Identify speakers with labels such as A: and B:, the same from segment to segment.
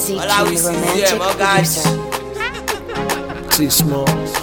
A: All we see is them, guys.
B: T-Small.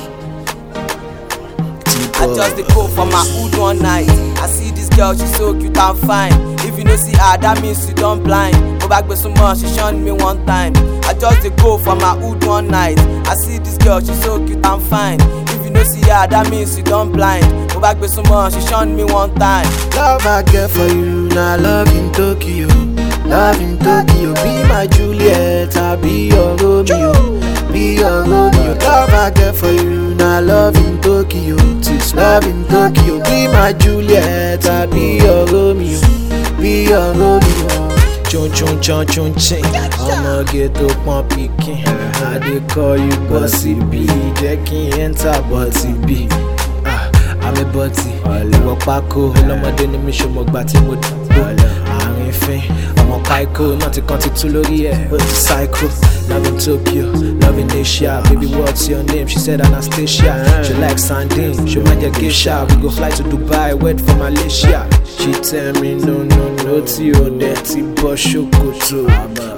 A: I just dey go for my hood one night. I see this girl, she so cute and fine. If you no see her, that means you don't blind. Go back with some more, she shun me one time. I just dey go for my hood one night. I see this girl, she so cute and fine. If you no see her, that means you don't blind. Go back with some more, she shun me one time.
B: Love I get for you, now love in Tokyo. Love in Tokyo, be my Juliet, I'll be your Romeo. Be your Romeo. Love I get for you, now love in Tokyo. Love in Tokyo, be my Juliet, I'll be your Romeo. Be your Romeo. Chon chon chon chon chon. I'ma get up on picking. I dey call you Bossy B. Jackie enter Bossy B. I'm a butty. Ìwọ pákó ọlọ́mọdé ni mi ṣe mo gbà tí mo dùgbò. Àárín fín ọmọ Paiko náà ti kan ti tú lórí ẹ̀ ó ti psycho. Love in Tokyo, love in Asia. Baby, what's your name? She said Anastasia. She like sardine, she might get geisha. We go fly to Dubai, wait for Malaysia. She tell me no no no tí o dẹ̀ ti bọ́ ṣòkòtò.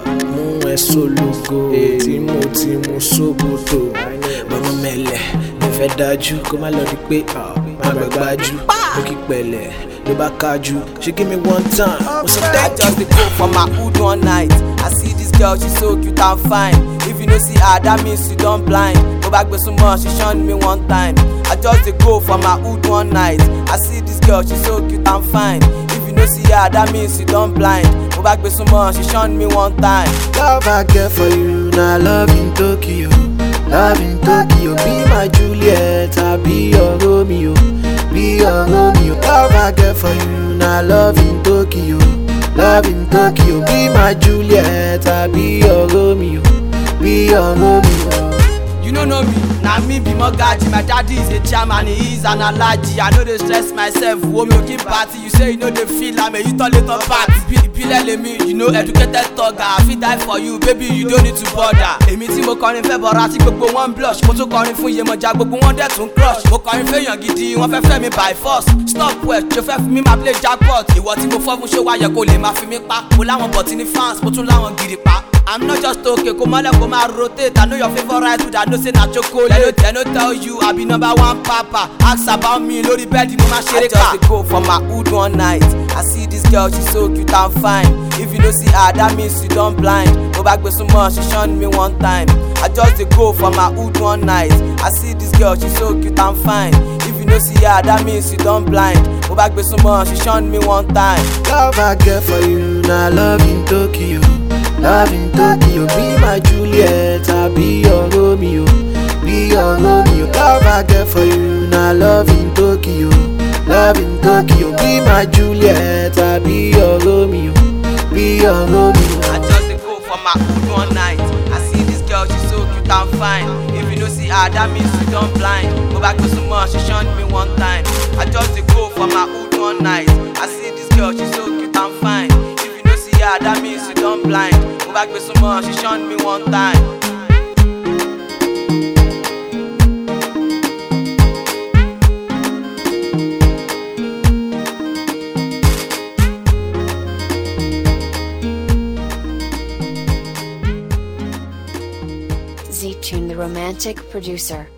B: Mú ẹ sólógo tí mo sóbòtò. Mama mẹ́lẹ̀ mi fẹ́ dájú kó má lọ di pé àgbàgbájú mo kí pẹ̀lẹ́ ló bá kájú. She give me one time, what's up
A: I just dey go for my hood one night. I see this girl, she so cute and fine. If you no see her, that means you don't blind. Go back with some more, she shun me one time. I just dey go for my hood one night. I see this girl, she so cute and fine. If you no see her, that means you don't blind. Go back with some more, she shun me one time.
B: Love I get for you, now love in Tokyo. Love in Tokyo, be my Juliet, I'll be your Romeo. Be your Romeo. Love I get for you, now love in Tokyo. Love in Tokyo, be my Juliet, I'll be your Romeo. Be your Romeo.
A: You don't know me, now me be Mogaji. My daddy is a chairman, he is an allergy. I know they stress myself, woman looking party. You say you know they feel I'm a you toilet party. Me, you know educated thugger. I fit die for you, baby, you don't need to bother. Èmi tí mo kọrin fẹ́ bọ̀rọ̀ àti gbogbo wọn blush. Mo tún kọrin fún Yemọja, gbogbo wọn dẹ̀ tún crush. Mo kọrin fẹ́yàn gidi, wọ́n fẹ́ fẹ́ mi by force. Stop well, ṣo fẹ́ fi mi máa play jackpot. Ìwọ tí mo fọ́ fún ṣé wáyẹ kó lè máa fi mí pa. Mo láwọn bọ̀tí ní fans, mo tún láwọn gidi pa. I'm not just okay, kó mọ́lẹ̀ kó máa rotate. I know your favorite food, I know say na chocolate. They no tell you I be number one papa. Ask about me, lórí bẹ́ẹ̀dì mo máa ṣeré ká. I just dey go for my hood one night. I see this girl, she so cute and fine. If you no see her, that means you don't blind. Go back with some more, she shun me one time. I just dey go for my hood one night. I see this girl, she so cute and fine. If you no see her, that means you don't blind. Go back with some more, she shun me one time.
B: Love I get for you, now love in Tokyo. Love in Tokyo, be my Juliet, I'll be your Romeo. Be your Romeo. Love I get for you, now love in Tokyo. Love in Tokyo, be my Juliet, I'll be your Romeo. Be your Romeo.
A: I just dey go for my hood one night. I see this girl, she so cute and fine. If you no see her, that means you don't blind. Go back with some more, she shun me one time. I just dey go for my hood one night. I see this girl, she so cute and fine. If you no see her, that means you don't blind. Go back with some more, she shun me one time.
C: Z-Tune, the romantic producer.